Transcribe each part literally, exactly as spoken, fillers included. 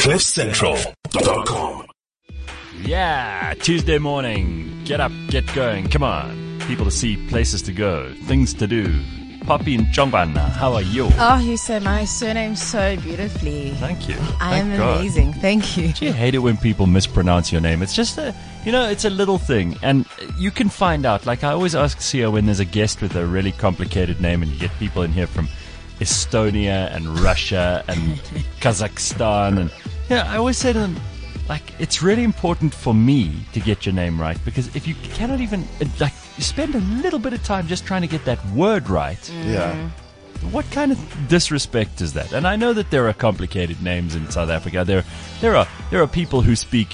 cliff central dot com. Yeah, Tuesday morning. Get up, get going. Come on. People to see, places to go, things to do. Poppy and Chongwana, how are you? Oh, you say my surname so beautifully. Thank you. I Thank am God. amazing. Thank you. Do you hate it when people mispronounce your name? It's just a, you know, it's a little thing. And you can find out. Like, I always ask Sia when there's a guest with a really complicated name and you get people in here from Estonia and Russia and Kazakhstan. And, yeah, I always say to them, like, it's really important for me to get your name right, because if you cannot even, like, spend a little bit of time just trying to get that word right. Mm. Yeah. What kind of disrespect is that? And I know that there are complicated names in South Africa. There, there are there are people who speak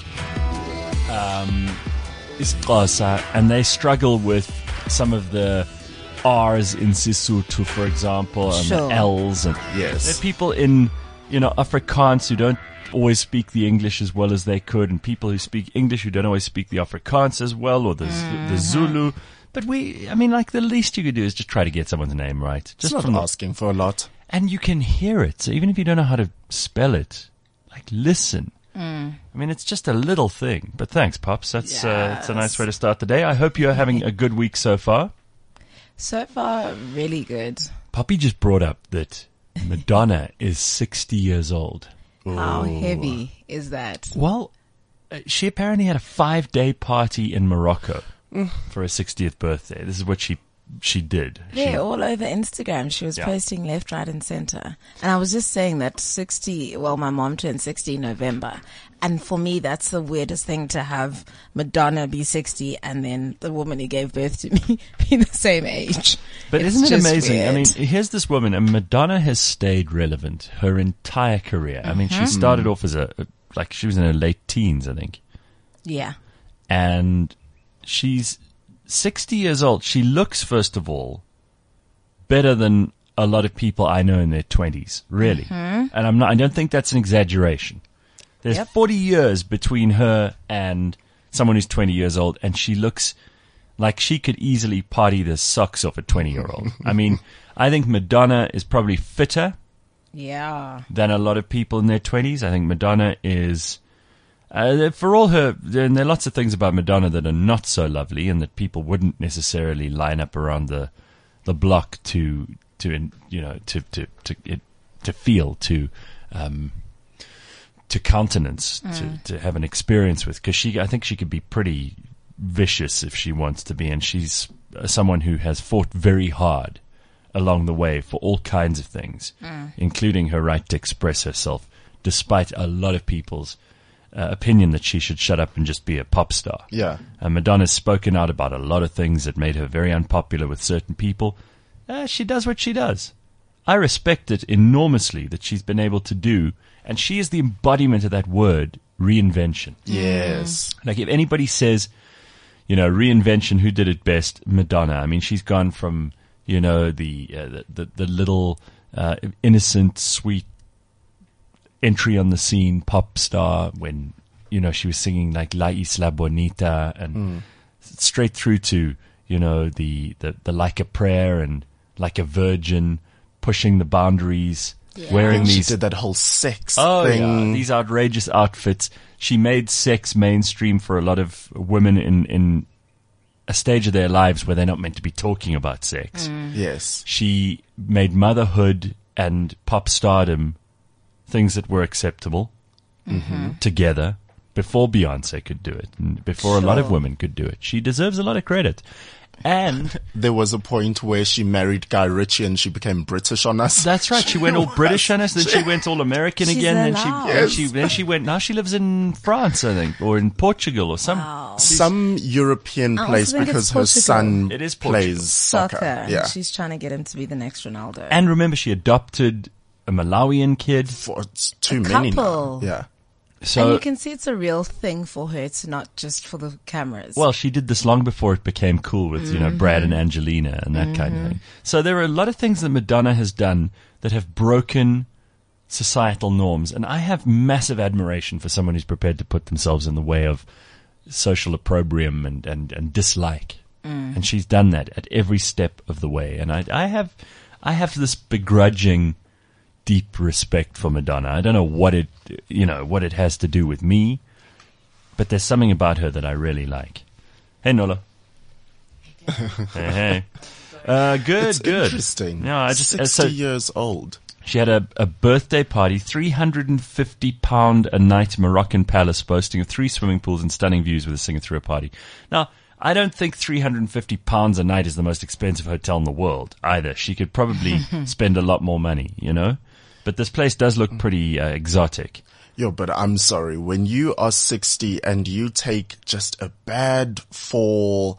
um, isiXhosa, and they struggle with some of the R's in Sesotho, for example, and Sure. the L's. And Yes. there are people in, you know, Afrikaans who don't always speak the English as well as they could, and people who speak English who don't always speak the Afrikaans as well, or the Mm-hmm. the Zulu. But we, I mean, like, the least you could do is just try to get someone's name right. It's Just not from the- asking for a lot. and you can hear it. So even if you don't know how to spell it, like, listen. Mm. I mean, it's just a little thing. But thanks, Pops. That's uh, that's a nice Yes. way to start the day. I hope you're having a good week so far. So far, really good. Poppy just brought up that Madonna is sixty years old. How heavy is that? Well, uh, she apparently had a five-day party in Morocco for her sixtieth birthday. This is what she she did. Yeah, She- all over Instagram. She was Yeah. posting left, right, and center. And I was just saying that sixty, well, my mom turned sixty in November. And for me, that's the weirdest thing, to have Madonna be sixty and then the woman who gave birth to me be the same age. But It's isn't it just amazing? I weird. mean, here's this woman, and Madonna has stayed relevant her entire career. I mean, Mm-hmm. she started off as a, like, she was in her late teens, I think. Yeah. And she's sixty years old. She looks, first of all, better than a lot of people I know in their twenties, really. Mm-hmm. And I'm not, I don't think that's an exaggeration. There's Yep. forty years between her and someone who's twenty years old, and she looks like she could easily party the socks off a twenty-year-old. I mean, I think Madonna is probably fitter Yeah. than a lot of people in their twenties. I think Madonna is, uh, for all her, there, and there are lots of things about Madonna that are not so lovely and that people wouldn't necessarily line up around the the block to to you know to to to it, to feel to um to countenance to to have an experience with, because she I think she could be pretty vicious if she wants to be, and she's uh, someone who has fought very hard along the way for all kinds of things, including her right to express herself, despite a lot of people's uh, opinion that she should shut up and just be a pop star. Yeah. And Madonna's spoken out about a lot of things that made her very unpopular with certain people. Uh, she does what she does. I respect it enormously that she's been able to do, and she is the embodiment of that word, reinvention. Yes. Like, if anybody says, you know, reinvention, who did it best? Madonna. I mean, she's gone from, you know, the uh, the, the the little uh, innocent, sweet entry on the scene pop star when, you know, she was singing like La Isla Bonita, and straight through to, you know, the, the, the Like a Prayer and Like a Virgin, pushing the boundaries, Yeah. wearing And she these did that whole sex Oh, thing. yeah. These outrageous outfits. She made sex mainstream for a lot of women in, in a stage of their lives where they're not meant to be talking about sex. Yes. She made motherhood and pop stardom things that were acceptable together before Beyonce could do it, and before a lot of Sure. women could do it. She deserves a lot of credit. And There was a point where she married Guy Ritchie and she became British on us. that's right. She went all British on us, then she went all American She's again, then she, allowed. then she then she went. Now she lives in France, I think, or in Portugal, or some. Wow. Some European I also place think it's because her Portugal. son It is Portugal. plays soccer. Soccer. Yeah. She's trying to get him to be the next Ronaldo. And remember, she adopted a Malawian kid. For it's too A many couple. now. Yeah. and So, you can see it's a real thing for her. It's not just for the cameras. well, she did this long before it became cool with, you know, Brad and Angelina and that kind of thing. So there are a lot of things that Madonna has done that have broken societal norms. And I have massive admiration for someone who's prepared to put themselves in the way of social opprobrium and, and, and dislike. And she's done that at every step of the way. And I, I have, I have this begrudging deep respect for Madonna. I don't know what it, you know, what it has to do with me, but there's something about her that I really like. Hey, Nola. hey, hey. Uh, good, It's good. interesting. Yeah, I just uh, sixty so years old. she had a, a birthday party, three hundred fifty pound a night Moroccan palace boasting of three swimming pools and stunning views with a singer through a party. Now, I don't think three hundred fifty pounds a night is the most expensive hotel in the world either. She could probably spend a lot more money, you know? But this place does look pretty uh, exotic. Yo, but I'm sorry. When you are sixty and you take just a bad fall,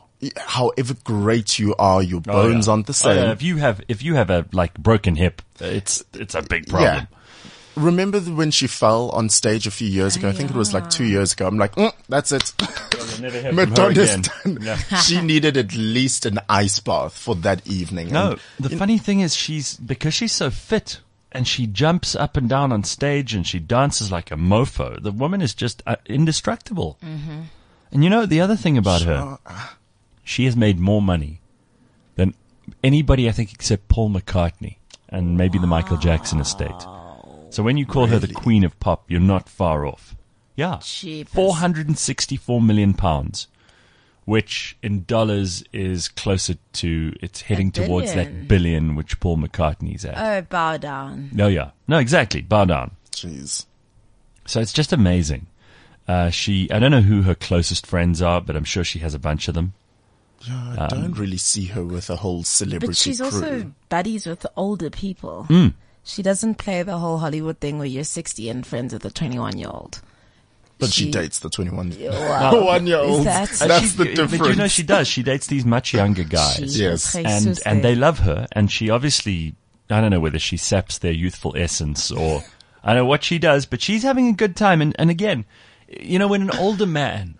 however great you are, your bones Oh, yeah. aren't the Oh, same. yeah. If you have, if you have a like broken hip, it's it's a big problem. Yeah. Remember the- when she fell on stage a few years ago? I think it was like two years ago. I'm like, mm, that's it. Never hear from her Madonna's again. done. Yeah. She needed at least an ice bath for that evening. No, And the funny thing is she's, because she's so fit and she jumps up and down on stage and she dances like a mofo, the woman is just uh, indestructible. Mm-hmm. And you know, the other thing about her, she has made more money than anybody, I think, except Paul McCartney and maybe the Michael Jackson estate. So when you call her the Really? queen of pop, you're not far off. Yeah. Jeepers. four hundred sixty-four million pounds, which in dollars is closer to, it's heading towards billion. that billion which Paul McCartney's at. Oh, bow down. No, yeah. No, exactly. Bow down. Jeez. So it's just amazing. Uh, she, I don't know who her closest friends are, but I'm sure she has a bunch of them. Yeah, I don't really see her with a whole celebrity But she's crew. also buddies with the older people. Mm. She doesn't play the whole Hollywood thing where you're sixty and friends with a twenty-one-year-old. But she, dates the twenty-one Wow. one year old. Is that- Uh, That's she- the But difference. you know, she does. She dates these much younger guys. She- Yes. and Jesus, and they eh? love her, and she obviously, I don't know whether she saps their youthful essence or I don't know what she does, but she's having a good time. And, and again, you know, when an older man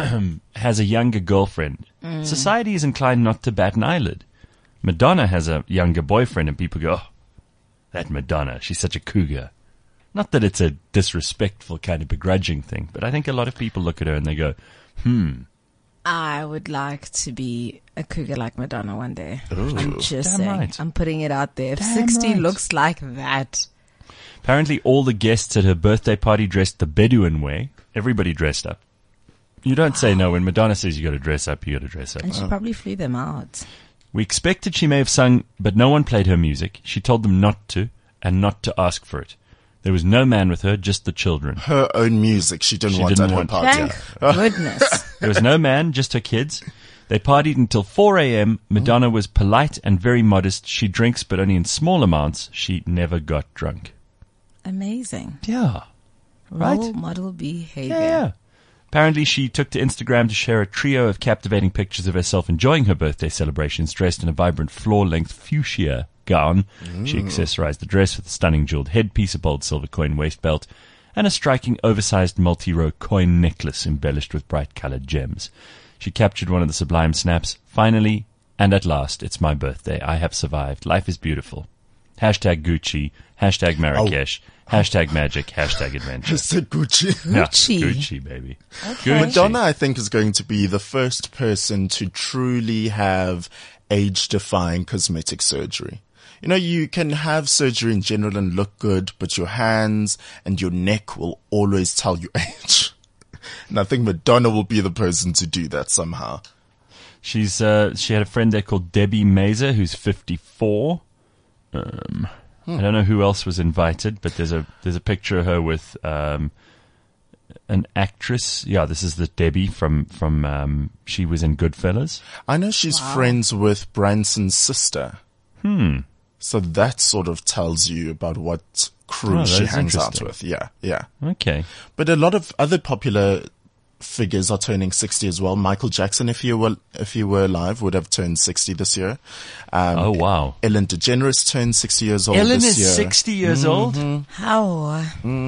has a younger girlfriend, Mm. society is inclined not to bat an eyelid. Madonna has a younger boyfriend, and people go, oh, that Madonna, she's such a cougar. Not that it's a disrespectful kind of begrudging thing, but I think a lot of people look at her and they go, hmm. I would like to be a cougar like Madonna one day. I'm just Damn saying. right. I'm putting it out there. If Damn sixty right. looks like that, Apparently all the guests at her birthday party dressed the Bedouin way. Everybody dressed up. You don't say no. When Madonna says you got to dress up, you got to dress up. and she probably flew them out. We expected she may have sung, but no one played her music. She told them not to, and not to ask for it. There was no man with her, just the children. Her own music she didn't She want didn't at want- her party. Thank goodness. There was no man, just her kids. They partied until four a.m. Madonna was polite and very modest. She drinks, but only in small amounts. She never got drunk. Amazing. Yeah. Right? Role model behavior. Yeah, yeah. Apparently, she took to Instagram to share a trio of captivating pictures of herself enjoying her birthday celebrations, dressed in a vibrant floor-length fuchsia gown. She accessorized the dress with a stunning jeweled headpiece, a bold silver coin waist belt, and a striking oversized multi-row coin necklace embellished with bright-colored gems. She captured one of the sublime snaps. Finally, and at last, it's my birthday. I have survived. Life is beautiful. Hashtag Gucci. Hashtag Marrakesh. Hashtag magic. Hashtag adventure. Just a Gucci. Yeah, Gucci. Gucci, baby. Okay. Gucci. Madonna, I think, is going to be the first person to truly have age-defying cosmetic surgery. You know, you can have surgery in general and look good, but your hands and your neck will always tell you age. And I think Madonna will be the person to do that somehow. She's uh, she had a friend there called Debbie Mazer, who's fifty-four. Um, I don't know who else was invited, but there's a there's a picture of her with um, an actress. Yeah, this is the Debbie from from um, she was in Goodfellas. I know she's friends with Branson's sister. Hmm. So that sort of tells you about what crew Oh, she that's hangs out interesting. with. Yeah, yeah. Okay. But a lot of other popular figures are turning sixty as well. Michael Jackson, if he were if he were alive, would have turned sixty this year. Um, Oh wow. Ellen DeGeneres turned sixty years old Ellen this is year. sixty years old. How?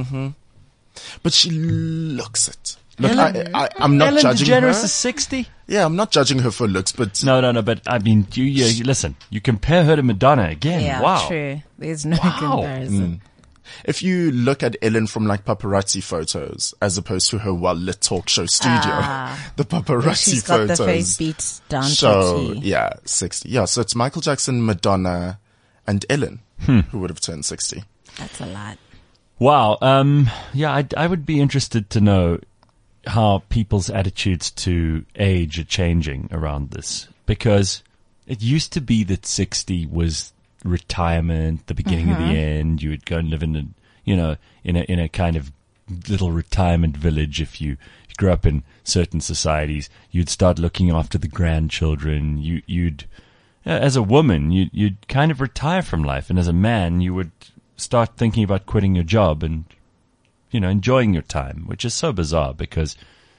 But she looks it. Look, Ellen- I, I, I'm not Ellen judging DeGeneres her. is sixty. Yeah, I'm not judging her for looks, but No, no, no. But I mean, you, you, you listen. You compare her to Madonna again. Yeah, wow. true. There's no Wow. comparison. if you look at Ellen from like paparazzi photos as opposed to her well-lit talk show studio, Ah. the paparazzi She's got photos the face beat down show, to a T. yeah, sixty. Yeah, so it's Michael Jackson, Madonna, and Ellen, Hmm. who would have turned sixty. That's a lot. Wow. Um, yeah, I, I would be interested to know how people's attitudes to age are changing around this, because it used to be that sixty was retirement, the beginning Mm-hmm. of the end. You would go and live in a, you know, in a, in a kind of little retirement village. If you grew up in certain societies, you'd start looking after the grandchildren. You, you'd, uh, as a woman, you, you'd kind of retire from life. And as a man, you would start thinking about quitting your job and, you know, enjoying your time, which is so bizarre because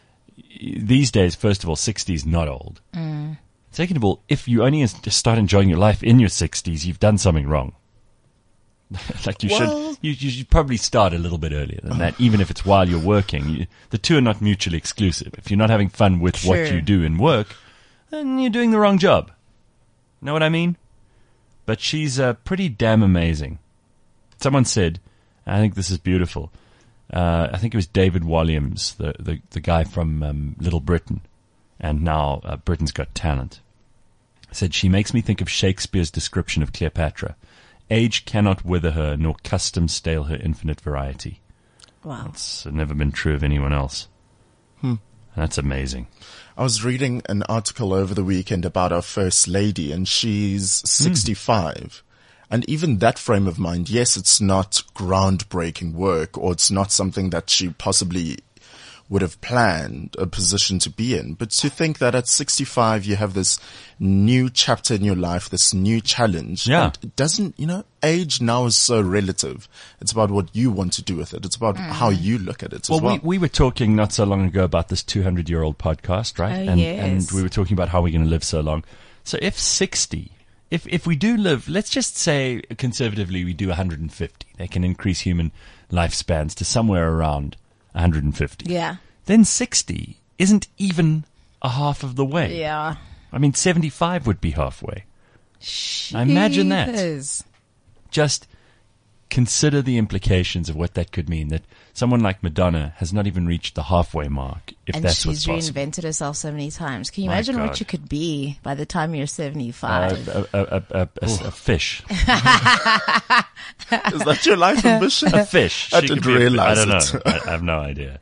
these days, first of all, sixty is not old. Mm. Second of all, if you only just start enjoying your life in your sixties, you've done something wrong. Like you Well- should, you, you should probably start a little bit earlier than that, even if it's while you're working. You, the two are not mutually exclusive. If you're not having fun with what Sure. you do in work, then you're doing the wrong job. Know what I mean? But she's uh, pretty damn amazing. Someone said, I think this is beautiful. Uh, I think it was David Walliams, the the, the guy from um, Little Britain, and now uh, Britain's Got Talent, said, she makes me think of Shakespeare's description of Cleopatra. Age cannot wither her, nor custom stale her infinite variety. Wow. It's never been true of anyone else. Hmm. That's amazing. I was reading an article over the weekend about our First Lady, and she's sixty-five. And even that frame of mind, yes, it's not groundbreaking work, or it's not something that she possibly would have planned a position to be in. But to think that at sixty-five, you have this new chapter in your life, this new challenge. Yeah. And it doesn't, you know, age now is so relative. It's about what you want to do with it. It's about how you look at it Well, as well. we, we were talking not so long ago about this two hundred year old podcast, right? Oh, and, yes. and we were talking about how we're going to live so long. So if sixty, if, if we do live, let's just say conservatively we do one hundred fifty, they can increase human lifespans to somewhere around one hundred fifty. Yeah. Then sixty isn't even a half of the way. Yeah. I mean, seventy-five would be halfway. Now imagine that. Jeepers. Just consider the implications of what that could mean, that someone like Madonna has not even reached the halfway mark, if And that's she's what's possible. reinvented herself so many times. Can you My imagine God. what you could be by the time you're Uh, seventy-five? a, a, a, a, a, a fish. Is that your life ambition? A fish. I She didn't could be a- realize I don't it. know. I, I have no idea.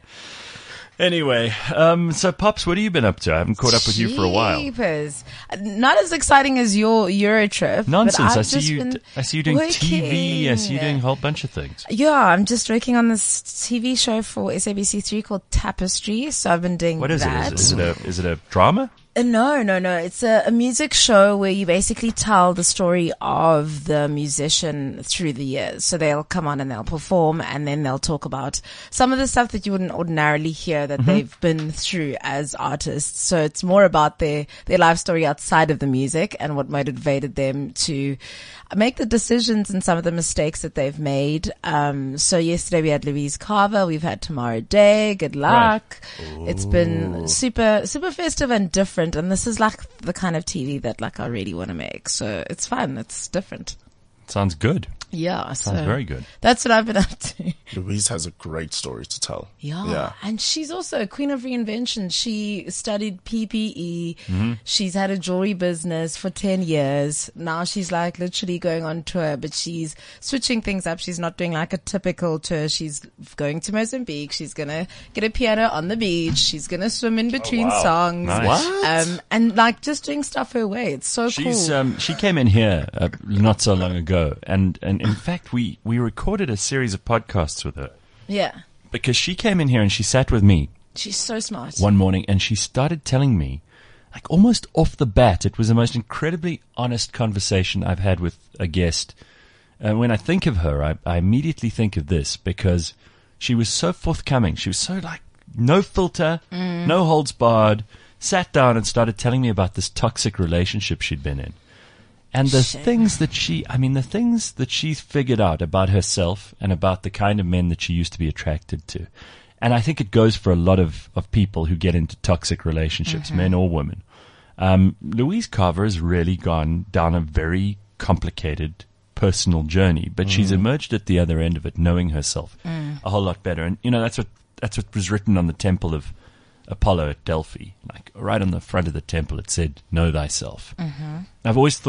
Anyway, um, so Pops, what have you been up to? I haven't caught up with you for a while. Jeepers. Not as exciting as your Euro trip. Nonsense. But I've I see just you. been d- I see you doing T V. I see you working. doing a whole bunch of things. Yeah, I'm just working on this T V show for S A B C three called Tapestry. So I've been doing What is that. it? Is, is it a is it a drama? Uh, no, no, no. It's a, a music show where you basically tell the story of the musician through the years. So they'll come on and they'll perform, and then they'll talk about some of the stuff that you wouldn't ordinarily hear that they've been through as artists. So it's more about their, their life story outside of the music and what motivated them to make the decisions and some of the mistakes that they've made. Um, so yesterday we had Louise Carver. We've had Tomorrow Day. Good luck. It's been super, super festive and different. And this is like the kind of T V that like I really want to make. So it's fun. It's different. Sounds good. Yeah. Sounds so very good. That's what I've been up to. Louise has a great story to tell. Yeah. Yeah. And she's also a queen of reinvention. She studied P P E. Mm-hmm. She's had a jewelry business for ten years. Now she's like literally going on tour, but she's switching things up. She's not doing like a typical tour. She's going to Mozambique. She's going to get a piano on the beach. She's going to swim in between wow. songs. Nice. What? Um, and like just doing stuff her way. It's so She's cool. um, she came in here uh, not so long ago, and, and in fact we, we recorded a series of podcasts with her yeah. because she came in here and she sat with me She's so smart. one morning and she started telling me, like almost off the bat, it was the most incredibly honest conversation I've had with a guest. And when I think of her, I, I immediately think of this because she was so forthcoming. She was so like no filter, no holds barred, sat down and started telling me about this toxic relationship she'd been in. And the Shit. things that she, I mean, the things that she's figured out about herself and about the kind of men that she used to be attracted to. And I think it goes for a lot of, of people who get into toxic relationships, men or women. Um, Louise Carver has really gone down a very complicated personal journey, but she's emerged at the other end of it, knowing herself a whole lot better. And, you know, that's what, that's what was written on the temple of Apollo at Delphi. Like right on the front of the temple, it said, know thyself. I've always thought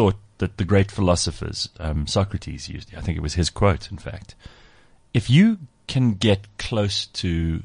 that the great philosophers, um, Socrates used. I think it was his quote, in fact. If you can get close to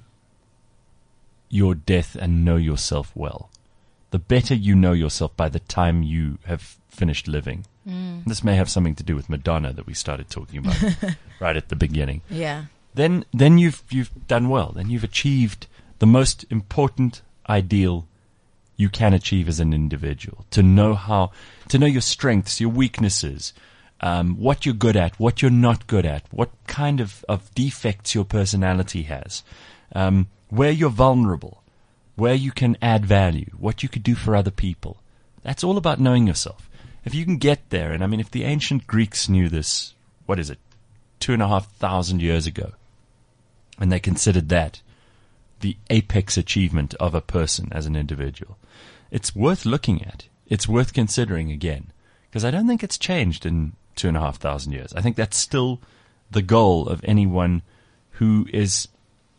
your death and know yourself well, the better you know yourself by the time you have finished living. Mm. This may have something to do with Madonna that we started talking about right at the beginning. Yeah. Then, then you've you've done well. Then you've achieved the most important ideal you can achieve as an individual. To know how, to know your strengths, your weaknesses, um, what you're good at, what you're not good at, what kind of, of defects your personality has, um, where you're vulnerable, where you can add value, what you could do for other people. That's all about knowing yourself. If you can get there, and I mean, if the ancient Greeks knew this, what is it, two and a half thousand years ago, and they considered that the apex achievement of a person as an individual, it's worth looking at. It's worth considering again, because I don't think it's changed in two and a half thousand years. I think that's still the goal of anyone who is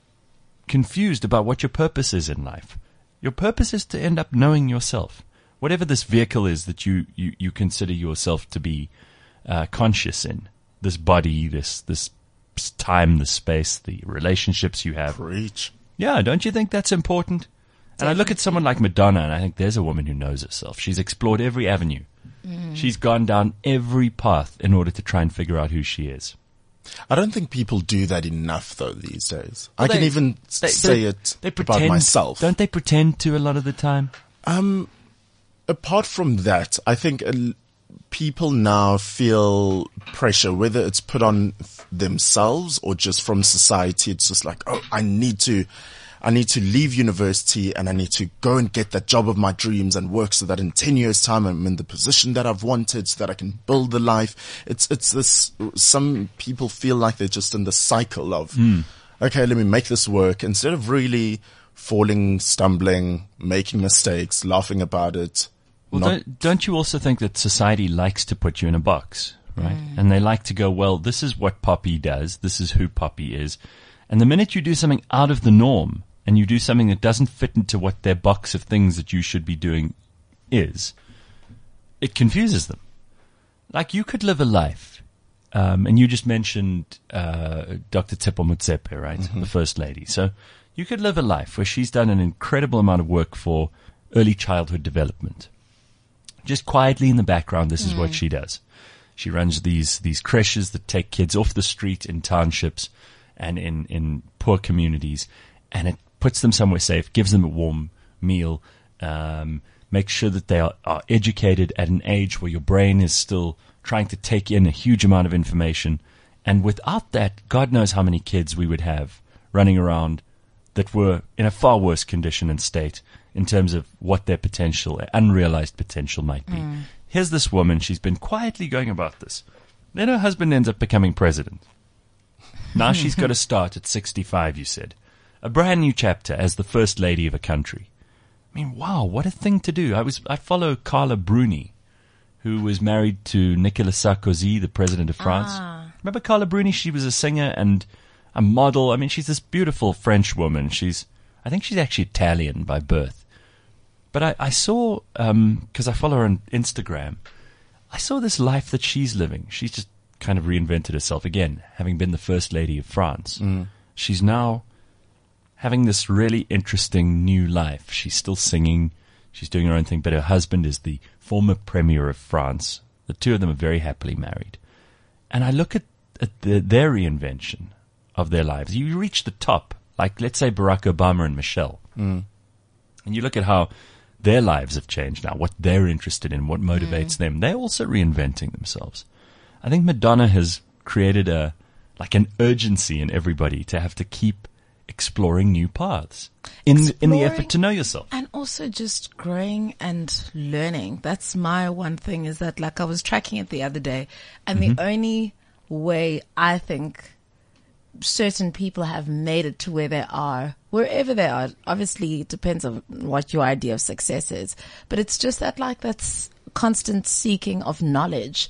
confused about what your purpose is in life. Your purpose is to end up knowing yourself. Whatever this vehicle is that you, you, you consider yourself to be uh, conscious in, this body, this this time, the space, the relationships you have. Preach. Yeah, don't you think that's important? And I look at someone like Madonna, and I think there's a woman who knows herself. She's explored every avenue. Mm. She's gone down every path in order to try and figure out who she is. I don't think people do that enough, though, these days. Well, I can they, even they, say they, it they pretend, about myself. Don't they pretend to a lot of the time? Um, apart from that, I think uh, people now feel pressure, whether it's put on themselves or just from society. It's just like, oh, I need to, I need to leave university and I need to go and get that job of my dreams and work so that in ten years time I'm in the position that I've wanted so that I can build the life. It's, it's this, some people feel like they're just in the cycle of, mm. okay, let me make this work instead of really falling, stumbling, making mistakes, laughing about it. Well, not- don't, don't you also think that society likes to put you in a box, right? Mm. And they like to go, well, this is what Poppy does. This is who Poppy is. And the minute you do something out of the norm and you do something that doesn't fit into what their box of things that you should be doing is, it confuses them. Like you could live a life, um, and you just mentioned uh, Doctor Tsepo Motsepe, right? Mm-hmm. The First Lady. So you could live a life where she's done an incredible amount of work for early childhood development. Just quietly in the background, this is mm. what she does. She runs these these creches that take kids off the street in townships and in, in poor communities, and it puts them somewhere safe, gives them a warm meal, um, makes sure that they are, are educated at an age where your brain is still trying to take in a huge amount of information. And without that, God knows how many kids we would have running around that were in a far worse condition and state in terms of what their potential, unrealized potential might be. Mm. Here's this woman, she's been quietly going about this. Then her husband ends up becoming president. Now she's got to start at sixty-five, you said. A brand new chapter as the first lady of a country. I mean, wow, what a thing to do. I was I follow Carla Bruni, who was married to Nicolas Sarkozy, the president of France. Ah. Remember Carla Bruni? She was a singer and a model. I mean, she's this beautiful French woman. She's, I think she's actually Italian by birth. But I, I saw, um, cause I follow her on Instagram, I saw this life that she's living. She's just kind of reinvented herself again, having been the first lady of France. Mm. She's now having this really interesting new life. She's still singing. She's doing her own thing, but her husband is the former premier of France. The two of them are very happily married. And I look at, at the, their reinvention of their lives. You reach the top, like let's say Barack Obama and Michelle. Mm. And you look at how their lives have changed now, what they're interested in, what motivates mm. them. They're also reinventing themselves. I think Madonna has created a, like an urgency in everybody to have to keep exploring new paths in, exploring, in the effort to know yourself. And also just growing and learning. That's my one thing is that like I was tracking it the other day and mm-hmm. the only way I think certain people have made it to where they are, wherever they are. Obviously, it depends on what your idea of success is, but it's just that like that's constant seeking of knowledge.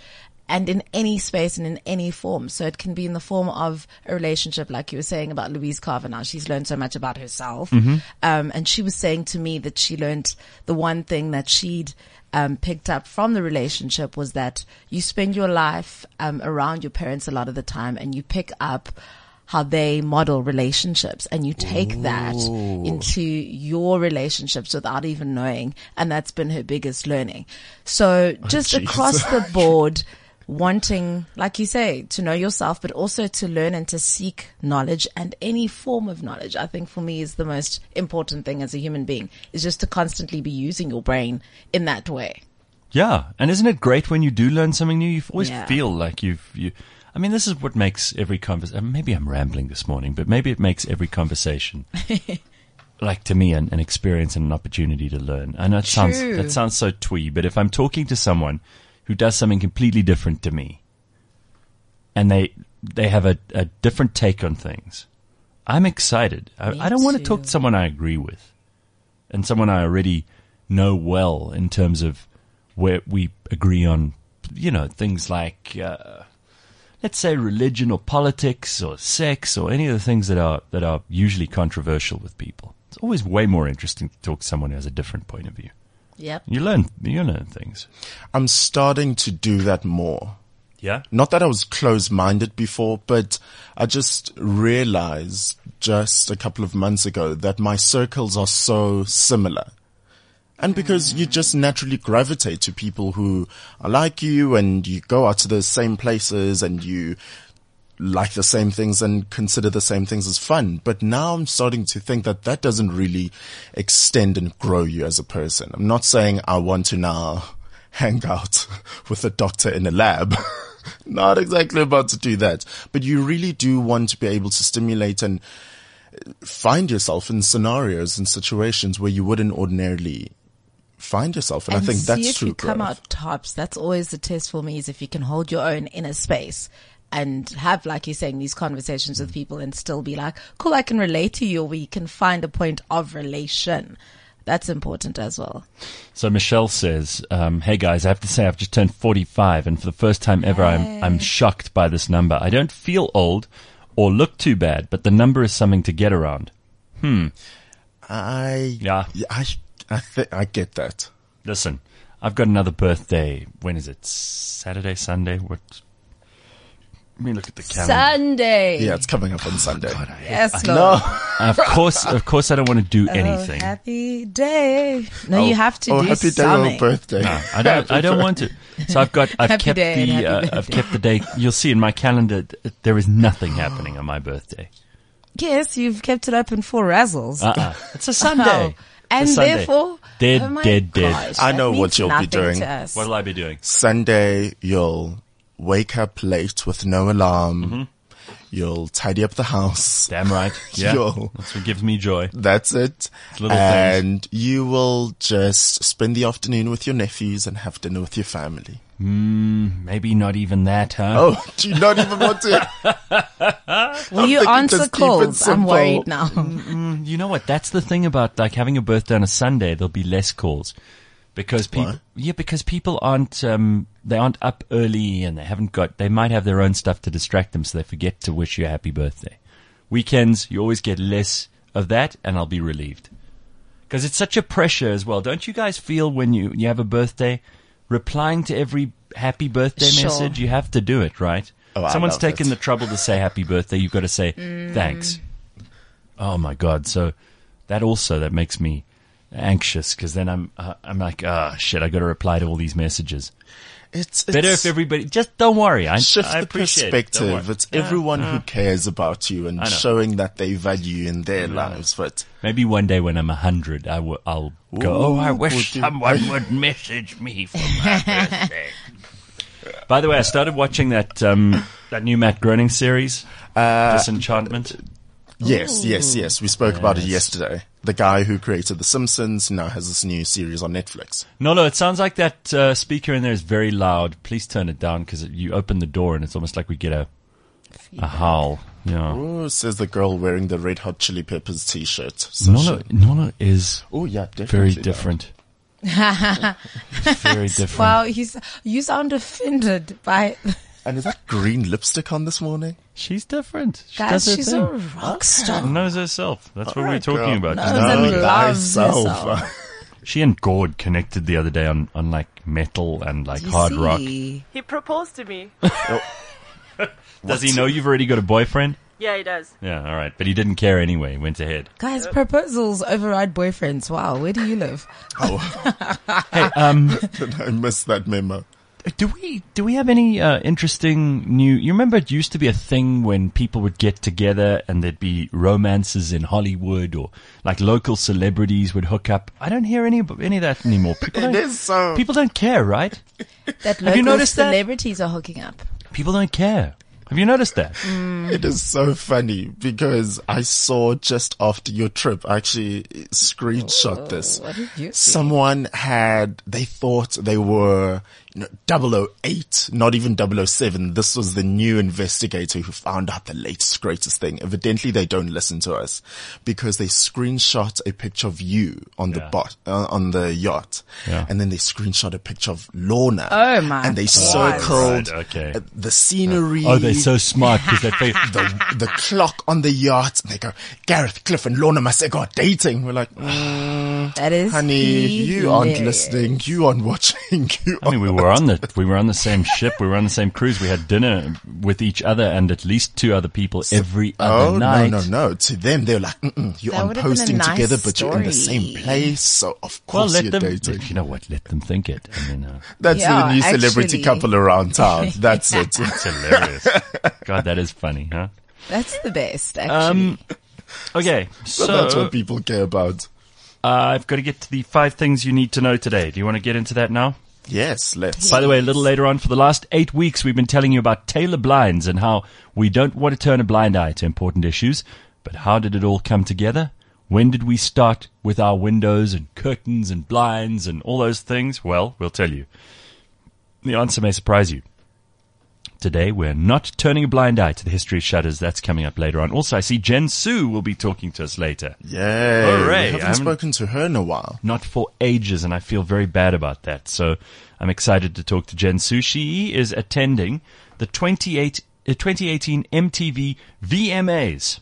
and in any space and in any form. So it can be in the form of a relationship, like you were saying about Louise Carver. Now she's learned so much about herself. Mm-hmm. Um, and she was saying to me that she learned the one thing that she'd um, picked up from the relationship was that you spend your life um, around your parents a lot of the time, and you pick up how they model relationships, and you take Ooh. that into your relationships without even knowing. And that's been her biggest learning. So just oh, across the board, wanting, like you say, to know yourself, but also to learn and to seek knowledge and any form of knowledge, I think for me is the most important thing as a human being, is just to constantly be using your brain in that way. Yeah. And isn't it great when you do learn something new? You always Yeah. feel like you've, you, I mean, this is what makes every conversation, maybe I'm rambling this morning, but maybe it makes every conversation, like to me, an, an experience and an opportunity to learn. I know it sounds, True. that sounds so twee, but if I'm talking to someone who does something completely different to me, and they, they have a, a different take on things, I'm excited. I, Me I don't want to too. talk to someone I agree with and someone I already know well in terms of where we agree on, you know, things like, uh, let's say religion or politics or sex or any of the things that are that are usually controversial with people. It's always way more interesting to talk to someone who has a different point of view. Yep. You learn, you learn things. I'm starting to do that more. Yeah. Not that I was closed-minded before, but I just realized just a couple of months ago that my circles are so similar. And because you just naturally gravitate to people who are like you, and you go out to the same places and you like the same things and consider the same things as fun. But now I'm starting to think that that doesn't really extend and grow you as a person. I'm not saying I want to now hang out with a doctor in a lab. Not exactly about to do that. But you really do want to be able to stimulate and find yourself in scenarios and situations where you wouldn't ordinarily find yourself. And, And I think see that's if true you come growth. out tops. That's always the test for me, is if you can hold your own in a space and have, like you're saying, these conversations with people and still be like, cool, I can relate to you, or we can find a point of relation. That's important as well. So Michelle says, um, hey guys, I have to say I've just turned forty-five, and for the first time ever, I'm, I'm shocked by this number. I don't feel old or look too bad, but the number is something to get around. Hmm. I, Yeah. I, I, th- I get that. Listen, I've got another birthday. When is it? Saturday, Sunday? What? Let me look at the calendar. Sunday. Yeah, it's coming up on Sunday. Yes, No. Lord. Of course, of course, I don't want to do Oh, anything. happy day. No, you have to oh, do happy day something. or birthday. No, I don't. I don't want to. So I've got. I've Happy kept day and the. happy Uh, birthday. I've kept the day. You'll see in my calendar. th- There is nothing happening on my birthday. Yes, you've kept it open for razzles. Uh-uh. It's a Sunday. Oh, and It's a Sunday. therefore, Dead, oh my dead, dead. gosh, I that know what means you'll be nothing doing. to us. What'll I be doing? Sunday, you'll wake up late with no alarm. Mm-hmm. You'll tidy up the house. Damn right. Yeah. Yo. That's what gives me joy. That's it. little and you will just spend the afternoon with your nephews and have dinner with your family. Mm, maybe not even that, huh? Oh, do you not even want to? Will you thinking answer just keep it calls? I'm simple. worried now. Mm, you know what? That's the thing about like having a birthday on a Sunday. There'll be less calls because people. Why? Yeah, because people aren't. Um, they aren't up early and they haven't got. They might have their own stuff to distract them, so they forget to wish you a happy birthday. Weekends, you always get less of that, and I'll be relieved because it's such a pressure as well. Don't you guys feel when you you have a birthday? Replying to every happy birthday Sure. message, you have to do it, right? Oh, I Someone's love taken it. the trouble to say happy birthday, you've got to say Mm. thanks. Oh my God. So that also, that makes me anxious because then I'm, uh, I'm like, ah, shit, I got to reply to all these messages. It's, it's Better if everybody, just don't worry. I, shift I the appreciate it. Don't perspective. worry. It's Yeah, everyone uh, who cares about you and I know. showing that they value you in their lives. But Maybe one day when I'm a hundred, I w- I'll go, Ooh, oh, I wish would you- someone would message me for my birthday. By the way, I started watching that, um, that new Matt Groening series, uh, Disenchantment. yes, yes, yes. We spoke about it Yes. yesterday. The guy who created The Simpsons now has this new series on Netflix. No, no, it sounds like that uh, speaker in there is very loud. Please turn it down because you open the door and it's almost like we get a a howl. Yeah. Oh, says the girl wearing the Red Hot Chili Peppers t-shirt. So Nono, Nono is oh yeah, definitely. very though. different. Very different. Wow, you, s- you sound offended by... And is that green lipstick on this morning? She's different. She Guys, does her she's thing. a rock star. Knows herself. That's what we were Alright, talking girl. about. Knows just now. and Know loves thyself. herself. She and Gord connected the other day on, on like metal and like You hard rock. see? He proposed to me. Does he know you've already got a boyfriend? Yeah, he does. Yeah, all right. But he didn't care anyway. He went ahead. Guys, proposals override boyfriends. Wow, where do you live? Hey, um, I missed that memo. do we do we have any uh, interesting new? You remember it used to be a thing when people would get together and there'd be romances in Hollywood or like local celebrities would hook up. I don't hear any any of that anymore. People It don't, is so. people don't care, right? That you local noticed that? celebrities are hooking up. People don't care. Have you noticed that? It is so funny because I saw just after your trip, I actually screenshot this. What did you see? Someone had, they thought they were, you know, double oh eight, not even double oh seven. This was the new investigator who found out the latest, greatest thing. Evidently they don't listen to us because they screenshot a picture of you on the Yeah. bot, uh, on the yacht. Yeah. And then they screenshot a picture of Lorna. Oh my And they God. circled Right, okay. uh, the scenery. Oh, they're so smart because they think the the clock on the yacht. And they go, Gareth, Cliff, and Lorna Masego are dating. We're like, mm, That is honey, you aren't hilarious. listening. You aren't watching. You I mean, we aren't. were on the we were on the same ship. We were on the same cruise. We had dinner with each other and at least two other people every other Oh, night. no, no, no. To them, they're like, Mm-mm, you're That on would've been a posting nice together, but you're in the story. same place. So, of Well, course let you're them. dating. You know what? Let them think it. I mean, uh, That's Yeah, the new celebrity actually. couple around town. That's it. it's hilarious. God, that is funny, huh? That's the best, actually. Um. Okay, So that's so what people care about. uh, I've got to get to the five things you need to know today. Do you want to get into that now? Yes, let's. By the way, a little later on, for the last eight weeks, we've been telling you about Taylor Blinds and how we don't want to turn a blind eye to important issues. But how did it all come together? When did we start with our windows and curtains and blinds and all those things? Well, we'll tell you. The answer may surprise you. Today, we're not turning a blind eye to the history of shutters. That's coming up later on. Also, I see Jen Sue will be talking to us later. Yay. Hooray. We I haven't haven't- spoken to her in a while. Not for ages, and I feel very bad about that. So I'm excited to talk to Jen Sue. She is attending the twenty-eight, uh, twenty eighteen M T V V M As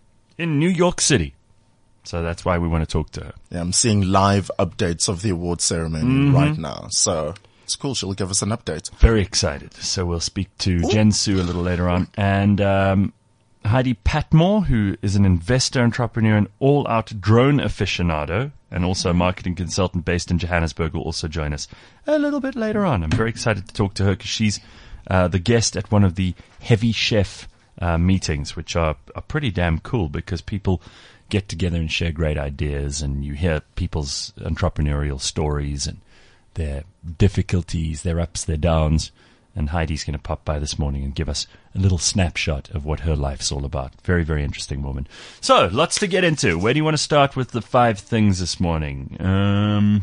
in New York City. So that's why we want to talk to her. Yeah, I'm seeing live updates of the award ceremony Mm-hmm. right now. So it's cool. She'll give us an update. Very excited. So we'll speak to Jen Sue a little later on. And um, Heidi Patmore, who is an investor, entrepreneur, and all-out drone aficionado, and also a marketing consultant based in Johannesburg, will also join us a little bit later on. I'm very excited to talk to her because she's uh, the guest at one of the Heavy Chef uh, meetings, which are, are pretty damn cool because people get together and share great ideas, and you hear people's entrepreneurial stories and their difficulties, their ups, their downs. And Heidi's going to pop by this morning and give us a little snapshot of what her life's all about. Very, very interesting woman. So, lots to get into. Where do you want to start with the five things this morning? Um,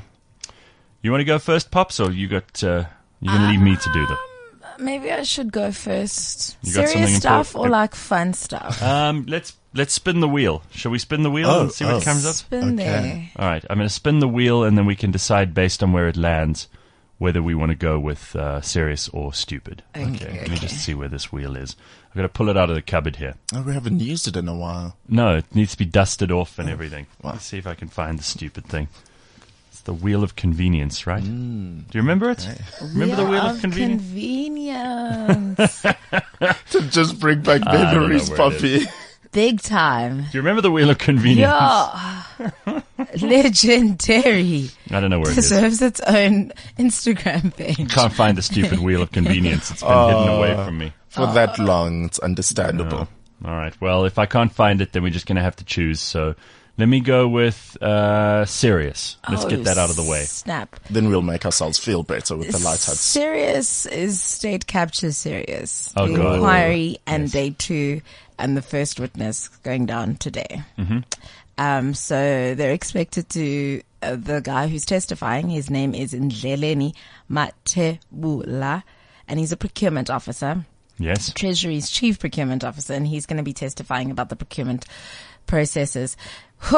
you want to go first, Pops, or you got? Uh, you're going to leave me to do that? Maybe I should go first. You got Serious something stuff important? or like fun stuff? Um, let's let's spin the wheel. Shall we spin the wheel Oh, and see what oh. comes up? Spin Okay. there. All right, I'm going to spin the wheel, and then we can decide based on where it lands whether we want to go with uh, serious or stupid. Okay, Let me okay. just see where this wheel is. I've got to pull it out of the cupboard here. Oh, we haven't used it in a while. No, it needs to be dusted off and everything. wow. Let's see if I can find the stupid thing. It's the wheel of convenience, right? Do you remember it? Remember the wheel of convenience? convenience. To just bring back I don't know memories, where it Poppy. Big time. Do you remember the wheel of convenience? Yeah. Legendary. I don't know where it is. Deserves its own Instagram page. Can't find the stupid wheel of convenience. It's been hidden away from me. For that long, it's understandable. All right. Well, if I can't find it, then we're just going to have to choose. So let me go with uh, serious. Let's Oh, get that out of the way. Snap. Then we'll make ourselves feel better with the lighthearted. Serious is state capture serious. Oh, the God. inquiry and Yes. day two and the first witness going down today. Mm-hmm. Um, so they're expected to, uh, the guy who's testifying, his name is Ndleleni Matebula, and he's a procurement officer. Yes. Treasury's chief procurement officer, and he's going to be testifying about the procurement processes. Whew,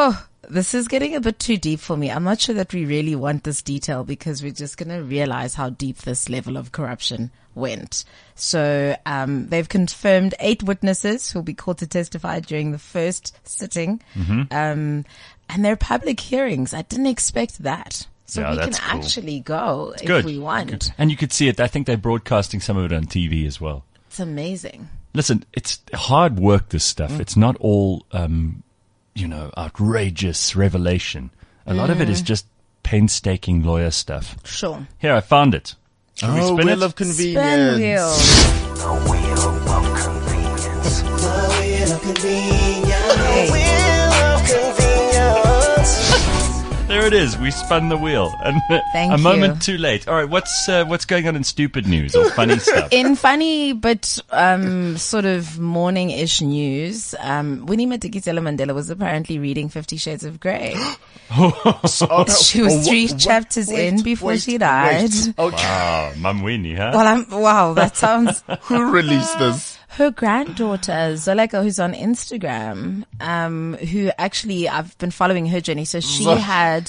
this is getting a bit too deep for me. I'm not sure that we really want this detail because we're just going to realize how deep this level of corruption went. So um, they've confirmed eight witnesses who will be called to testify during the first sitting. Mm-hmm. Um, and they're public hearings. I didn't expect that. So Yeah, we can that's cool. actually go if Good. we want. And you could see it. I think they're broadcasting some of it on T V as well. It's amazing. Listen, it's hard work, this stuff. It's not all, um, you know, outrageous revelation. A lot of it is just painstaking lawyer stuff. Sure. Here, I found it. Should we Oh, spin wheel it? of Spin convenience. wheel. The wheel of convenience. The wheel of convenience. Hey. The wheel of convenience. There it is. We spun the wheel. And Thank a you. moment too late. All right, what's uh, what's going on in stupid news or funny stuff? In funny but um, sort of morning-ish news, um, Winnie Madikizela Mandela was apparently reading Fifty Shades of Grey. Oh, no. She was Oh, three wha- chapters wait, in before wait, she died. wait. Okay. Wow, Mum Winnie, huh? Well, I'm, wow, that sounds... Who released this? Her granddaughter, Zoleka, who's on Instagram, um, who actually, I've been following her journey. So she Zo- had...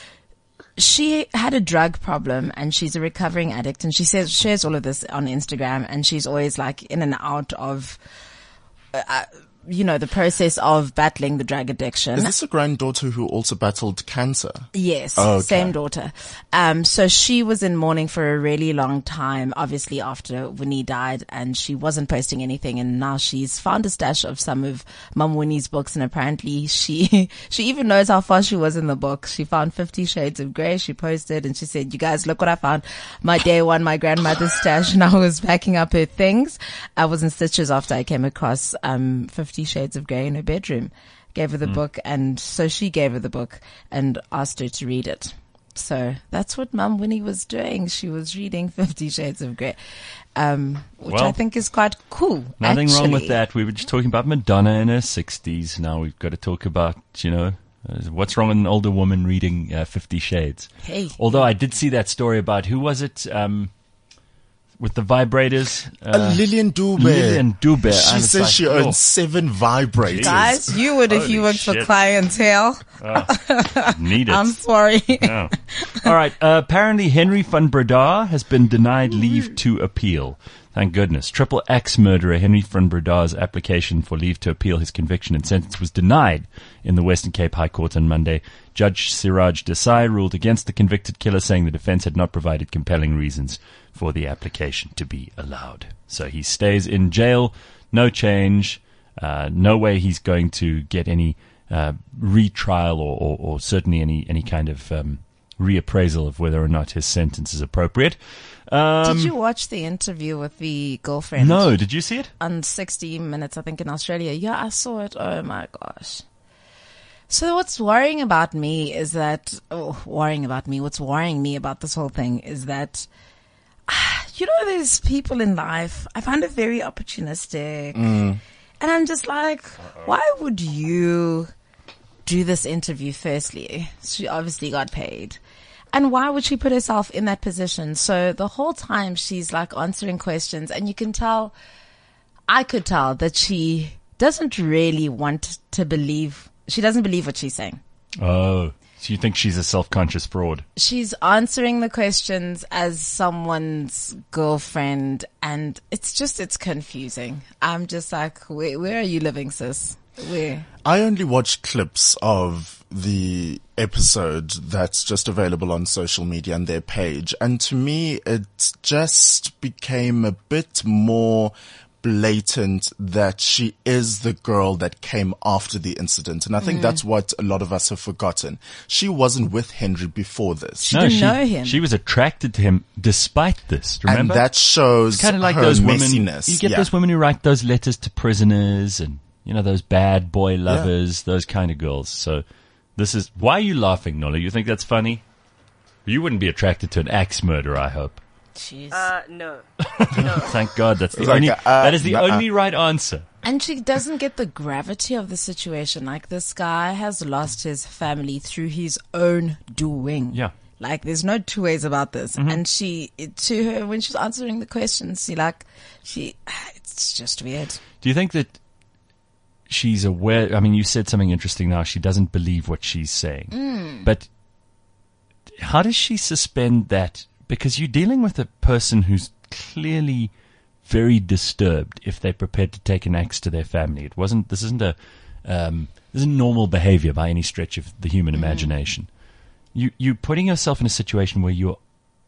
She had a drug problem and she's a recovering addict, and she says, shares all of this on Instagram, and she's always like in and out of, uh, you know, the process of battling the drug addiction. Is this a granddaughter who also battled cancer? Yes, Oh, okay. same daughter. Um, so she was in mourning for a really long time, obviously after Winnie died, and she wasn't posting anything. And now she's found a stash of some of Mum Winnie's books, and apparently she she even knows how far she was in the book. She found Fifty Shades of Grey. She posted and she said, "You guys, look what I found. My day one, my grandmother's stash." And I was packing up her things. I was in stitches after I came across um Fifty Shades of Grey in her bedroom. Gave her the book, and so she gave her the book and asked her to read it. So that's what Mum Winnie was doing. She was reading Fifty Shades of Grey, um, which Well, I think is quite cool. Nothing actually. wrong with that. We were just talking about Madonna in her sixties. Now we've got to talk about, you know, uh, what's wrong with an older woman reading uh, Fifty Shades. Hey. Although I did see that story about, who was it, um, with the vibrators? Uh, Lillian Dube. Lillian Dube. She I was says like, she oh. owns seven vibrators. Guys, you would if you Holy worked for shit. clientele. Need it. I'm sorry. Yeah. All right. Uh, apparently, Henry van Breda has been denied leave to appeal. Thank goodness. Triple X murderer Henry van Breda's application for leave to appeal his conviction and sentence was denied in the Western Cape High Court on Monday. Judge Siraj Desai ruled against the convicted killer, saying the defense had not provided compelling reasons for the application to be allowed. So he stays in jail, no change, uh, no way he's going to get any uh, retrial or, or, or certainly any, any kind of um, reappraisal of whether or not his sentence is appropriate. Um, Did you watch the interview with the girlfriend? No, did you see it? On sixty minutes, I think, in Australia. Yeah, I saw it. Oh my gosh. So what's worrying about me is that, oh, worrying about me, what's worrying me about this whole thing is that, you know, there's people in life, I find it very opportunistic. Mm. And I'm just like, why would you do this interview firstly? She obviously got paid. And why would she put herself in that position? So the whole time she's like answering questions, and you can tell, I could tell that she doesn't really want to believe, she doesn't believe what she's saying. Oh, so you think she's a self-conscious fraud? She's answering the questions as someone's girlfriend, and it's just, it's confusing. I'm just like, where, where are you living, sis? Where? I only watched clips of the episode that's just available on social media and their page. And to me, it just became a bit more blatant that she is the girl that came after the incident. And I think that's what a lot of us have forgotten. She wasn't with Henry before this. She didn't she, know him. She was attracted to him despite this. Remember? And that shows kind of like her those women. messiness. You get Yeah. those women who write those letters to prisoners, and you know those bad boy lovers, those kind of girls. So this is why are you laughing, Nola? You think that's funny? You wouldn't be attracted to an axe murderer, I hope. Jeez. Uh, no. Thank God, that's the It's like, only. uh, that is the nuh-uh. only right answer. And she doesn't get the gravity of the situation. Like, this guy has lost his family through his own doing. Yeah. Like, there's no two ways about this. And she, it, to her, when she's answering the questions, she like, she, it's just weird. Do you think that she's aware. I mean, you said something interesting now. She doesn't believe what she's saying. Mm. But how does she suspend that? Because you're dealing with a person who's clearly very disturbed if they're prepared to take an axe to their family. It wasn't, this isn't a, um, this isn't normal behavior by any stretch of the human imagination. You, you're putting yourself in a situation where you're,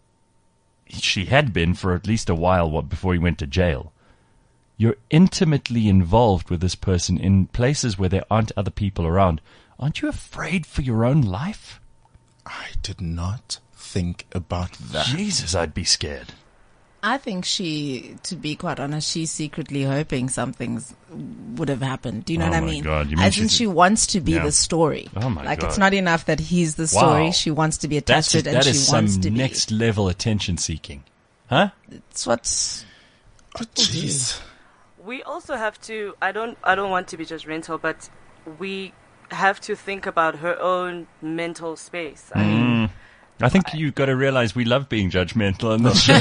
she had been for at least a while what, before he went to jail. You're intimately involved with this person in places where there aren't other people around. Aren't you afraid for your own life? I did not think about that. Jesus, I'd be scared. I think she, to be quite honest, she's secretly hoping something would have happened. Do you know Oh what I my mean? God, you mean I think she's- she wants to be Yeah. the story. Oh my like God. it's not enough that he's the story. Wow. She wants to be attached That's to it, that and she is some wants to next be. level attention seeking. Huh? It's what's Oh, jeez. We also have to, I don't I don't want to be judgmental, but we have to think about her own mental space. I mean, I think you've got to realize we love being judgmental on this show.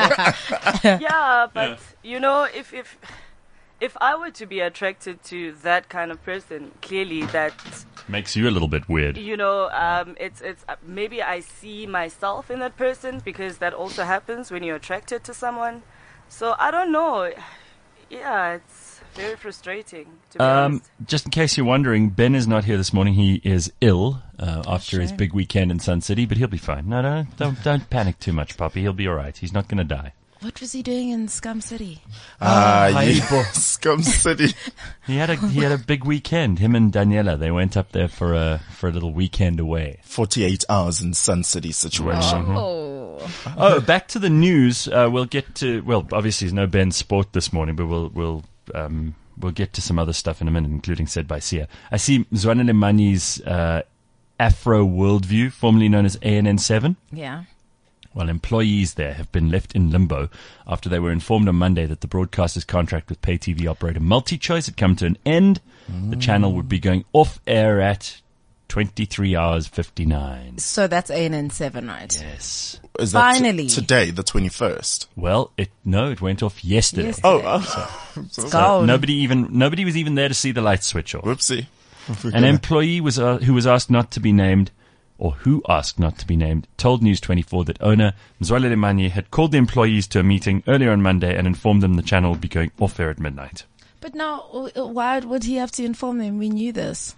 yeah, but you know, if if if I were to be attracted to that kind of person, clearly that, Makes you a little bit weird. you know, um, it's it's uh, maybe I see myself in that person, because that also happens when you're attracted to someone. So I don't know. Yeah, it's very frustrating, to be Um, honest. just in case you're wondering, Ben is not here this morning. He is ill uh, after his shame. big weekend in Sun City, but he'll be fine. No, no, don't don't panic too much, Poppy. He'll be all right. He's not going to die. what was he doing in Scum City? Ah, hi. yes. Scum City. He had a he had a big weekend. Him and Daniela, they went up there for a for a little weekend away. forty-eight hours in Sun City situation. Oh, Oh, back to the news. Uh, we'll get to well, obviously there's no Ben Sport this morning, but we'll we'll um, we'll get to some other stuff in a minute, including said by Sia. I see Zwanele Mani's uh, Afro Worldview, formerly known as A N N seven. yeah. Well, employees there have been left in limbo after they were informed on Monday that the broadcaster's contract with pay T V operator MultiChoice had come to an end. The channel would be going off air at twenty-three hours fifty-nine. So that's A N N seven, right? Yes. Is that t- Finally. today, the twenty-first? Well, it no, it went off yesterday. Yesterday. Oh, oh. It's So gone. nobody even nobody was even there to see the lights switch off. Whoopsie. An employee was uh, who was asked not to be named, or who asked not to be named, told News twenty-four that owner Mzwalele Manye had called the employees to a meeting earlier on Monday and informed them the channel would be going off air at midnight. But now, uh, why would he have to inform them? We knew this.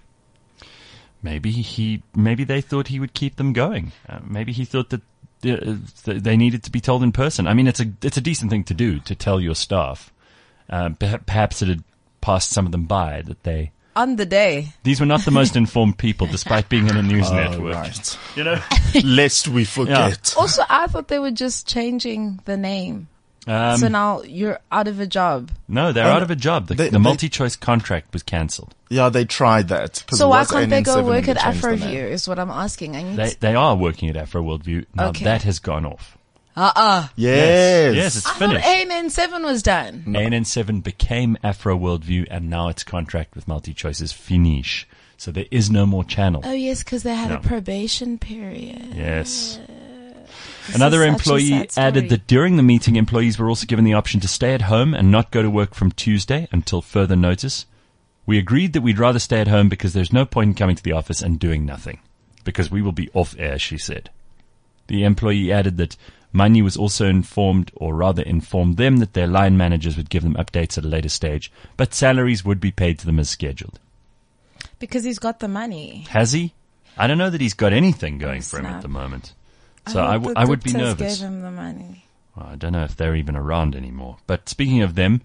Maybe he, maybe they thought he would keep them going. Uh, maybe he thought that uh, th- they needed to be told in person. I mean, it's a it's a decent thing to do to tell your staff. Uh, perha- perhaps it had passed some of them by that they. On the day. These were not the most informed people, despite being in a news Oh, network. right. You know. Lest we forget. Also, I thought they were just changing the name. Um, so now you're out of a job. no, they're Oh, out of a job. The, they- the they- multi-choice contract was cancelled. Yeah, they tried that. 'cause So it why was can't they go A N N seven work and at they changed the name. Afroview is what I'm asking. I need They they are working at Afro Worldview now. Okay. That has gone off. Uh-uh. Yes. yes, it's I thought finished. A N N seven was done. A N N seven became Afro Worldview, and now its contract with MultiChoice is finished. So there is no more channel. Oh, yes, because they had No. a probation period. Yes. This Another is such a employee sad story. added that during the meeting, employees were also given the option to stay at home and not go to work from Tuesday until further notice. We agreed that we'd rather stay at home because there's no point in coming to the office and doing nothing, because we will be off air, she said. The employee added that Mani was also informed, or rather informed them, that their line managers would give them updates at a later stage, but salaries would be paid to them as scheduled. Because he's got the money. Has he? I don't know that he's got anything going Oh, for him at snap. the moment. So hope I, w- the I would be Guptas nervous. gave him the money. Well, I don't know if they're even around anymore. But speaking of them,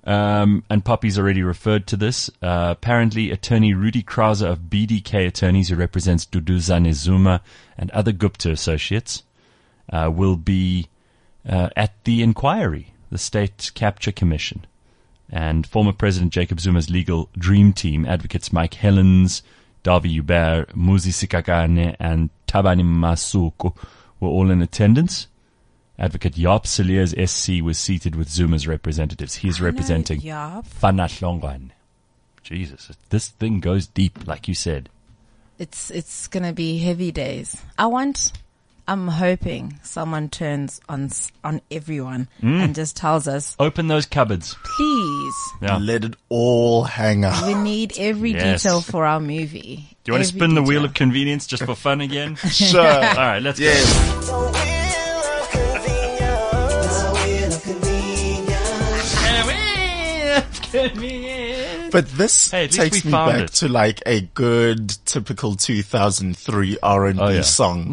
um, and Poppy's already referred to this, uh, apparently attorney Rudy Krauser of B D K Attorneys, who represents Duduzane Zuma and other Gupta associates, uh, will be uh, at the inquiry, the State Capture Commission. And former President Jacob Zuma's legal dream team, advocates Mike Helens, Davi Hubert, Muzi Sikakane, and Tabani Masuku, were all in attendance. Advocate Jaap Cilliers S C was seated with Zuma's representatives. He is I know, representing Jaap. Fana Hlongwane. Jesus, this thing goes deep, like you said. It's it's gonna be heavy days. I want I'm hoping someone turns on s- on everyone and just tells us, Open those cupboards. please, Yeah. Let it all hang out. we need every Yes. detail for our movie. Do you want to Every spin the wheel detail. of convenience just for fun again? Sure. All right, let's go. Yes. The wheel of convenience. The wheel of convenience. But this Hey, at least takes we me found back it. to like a good typical two thousand three R and B Oh, yeah. song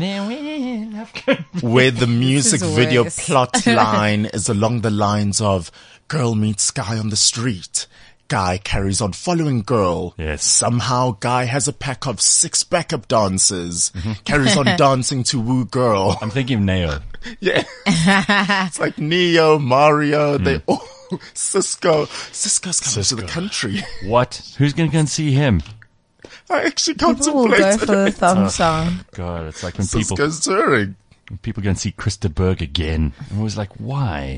where the music is video worse. plot line is along the lines of girl meets guy on the street. Guy carries on following girl. Yes. Somehow guy has a pack of six backup dancers. Carries on dancing to woo girl. I'm thinking of Neo. Yeah. It's like Neo, Mario, Hmm. they all, Cisco. Cisco's coming to the country. What? Who's going to go and see him? I actually People will go contemplated for the it. thumb song. God, it's like when people Cisco's touring. when people go and see Krista Berg again. I'm always like, why?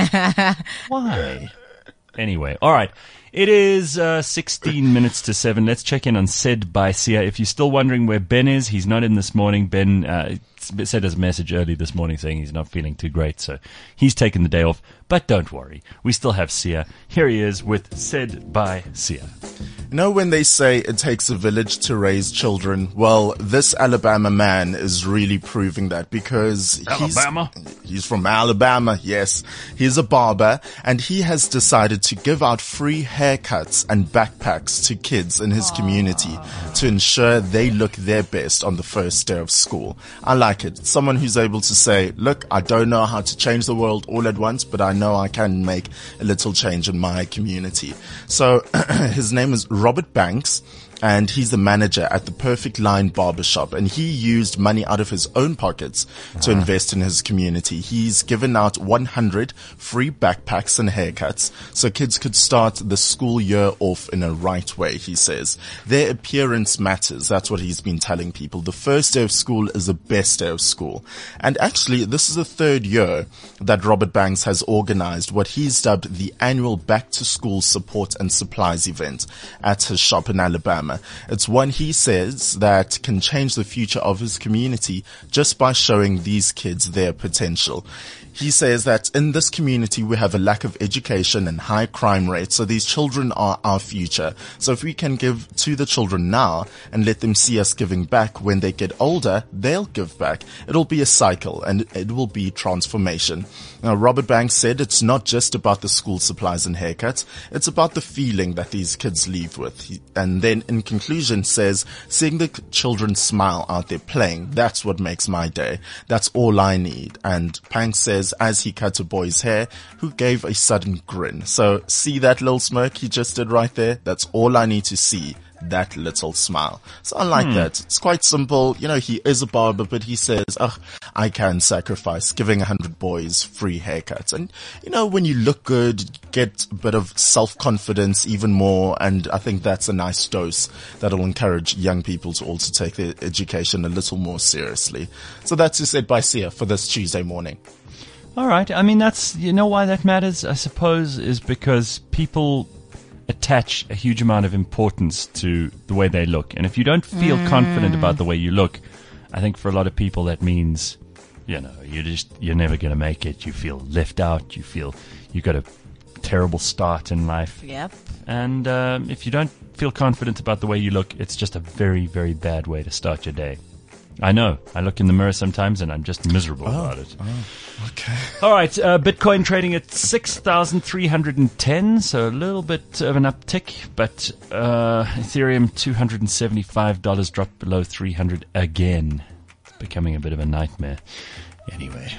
Why? Anyway, all right. It is uh, sixteen minutes to seven. Let's check in on Said by Sia. If you're still wondering where Ben is, he's not in this morning. Ben uh, sent us a message early this morning saying he's not feeling too great, so he's taken the day off. But don't worry, we still have Sia. Here he is with Said by Sia. You know when they say it takes a village to raise children? Well, this Alabama man is really proving that because Alabama? he's, he's from Alabama, yes. He's a barber and he has decided to give out free haircuts and backpacks to kids in his community to ensure they look their best on the first day of school. I like it. Someone who's able to say, look, I don't know how to change the world all at once, but I know I can make a little change in my community. So his name is Robert Banks, and he's the manager at the Perfect Line Barbershop, and he used money out of his own pockets to invest in his community. He's given out one hundred free backpacks and haircuts so kids could start the school year off in a right way, he says. Their appearance matters. That's what he's been telling people. The first day of school is the best day of school. And actually, this is the third year that Robert Banks has organized what he's dubbed the annual Back to School Support and Supplies event at his shop in Alabama. It's one he says that can change the future of his community just by showing these kids their potential. He says that in this community we have a lack of education and high crime rates, so these children are our future. So if we can give to the children now and let them see us giving back when they get older, they'll give back. It'll be a cycle and it will be transformation. Now, Robert Banks said it's not just about the school supplies and haircuts, it's about the feeling that these kids leave with. He, and then in conclusion says, seeing the children smile out there playing, that's what makes my day. That's all I need. And Banks says, as he cut a boy's hair who gave a sudden grin. So see that little smirk he just did right there? That's all I need to see. That little smile. So I like that. It's quite simple. You know, he is a barber, but he says, oh, I can sacrifice giving a hundred boys free haircuts. And, you know, when you look good, you get a bit of self-confidence even more. And I think that's a nice dose that'll encourage young people to also take their education a little more seriously. So that's just it by Sia for this Tuesday morning. All right. I mean, that's, you know why that matters, I suppose, is because people attach a huge amount of importance to the way they look. And if you don't feel mm. confident about the way you look, I think for a lot of people that means, you know, you just, you're never going to make it. You feel left out. You feel you got a terrible start in life. Yep. And um, if you don't feel confident about the way you look, it's just a very, very bad way to start your day. I know. I look in the mirror sometimes and I'm just miserable oh, about it. Oh, okay. All right. Uh, Bitcoin trading at six thousand three hundred ten, so a little bit of an uptick, but uh, Ethereum two hundred seventy-five dollars dropped below three hundred again. It's becoming a bit of a nightmare. Anyway,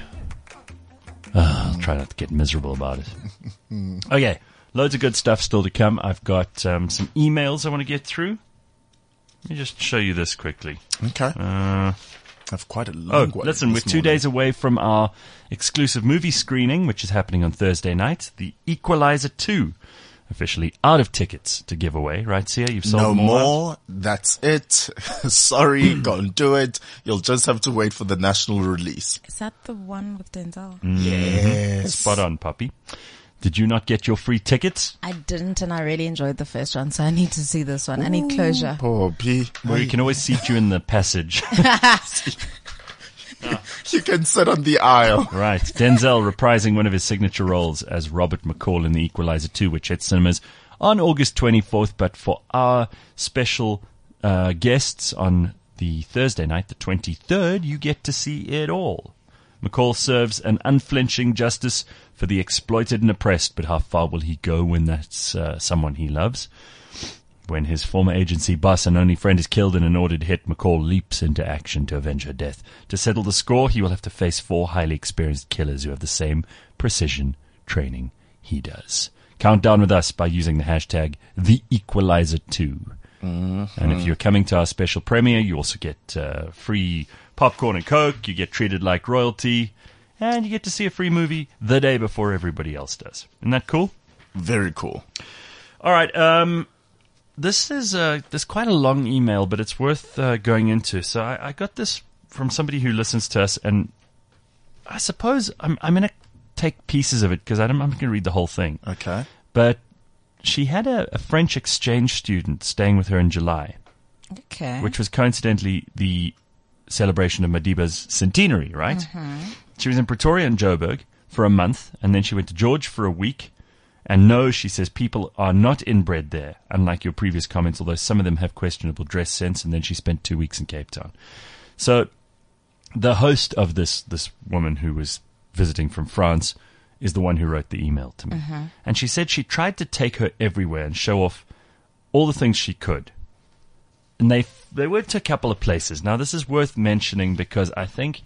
uh, I'll try not to get miserable about it. Okay. Loads of good stuff still to come. I've got um, some emails I want to get through. Let me just show you this quickly. Okay. Uh, I've quite a long oh, way listen, we're this two morning. days away from our exclusive movie screening, which is happening on Thursday night. The Equalizer two, officially out of tickets to give away. Right, Sia? You've sold No them all out? more. That's it. Sorry, can't do it. You'll just have to wait for the national release. Is that the one with Denzel? Yes. Spot on, puppy. Did you not get your free tickets? I didn't, and I really enjoyed the first one, so I need to see this one. I need closure. Poor P. Well, we can always seat you in the passage. You You can sit on the aisle. Right. Denzel reprising one of his signature roles as Robert McCall in The Equalizer two, which hit cinemas on August twenty-fourth. But for our special uh, guests on the Thursday night, the twenty-third, you get to see it all. McCall serves an unflinching justice for the exploited and oppressed, but how far will he go when that's uh, someone he loves? When his former agency boss and only friend is killed in an ordered hit, McCall leaps into action to avenge her death. To settle the score, he will have to face four highly experienced killers who have the same precision training he does. Count down with us by using the hashtag The Equalizer two. Mm-hmm. And if you're coming to our special premiere, you also get uh, free popcorn and Coke, you get treated like royalty, and you get to see a free movie the day before everybody else does. Isn't that cool? Very cool. All right, um... This is uh, this quite a long email, but it's worth uh, going into. So I, I got this from somebody who listens to us, and I suppose I'm, I'm going to take pieces of it because I'm not going to read the whole thing. Okay. But she had a, a French exchange student staying with her in July, Okay. which was coincidentally the celebration of Madiba's centenary, right? Mm-hmm. She was in Pretoria and Joburg for a month, and then she went to George for a week. And no, she says, people are not inbred there, unlike your previous comments, although some of them have questionable dress sense, and then she spent two weeks in Cape Town. So the host of this this woman who was visiting from France is the one who wrote the email to me. Mm-hmm. And she said she tried to take her everywhere and show off all the things she could. And they, they went to a couple of places. Now, this is worth mentioning because I think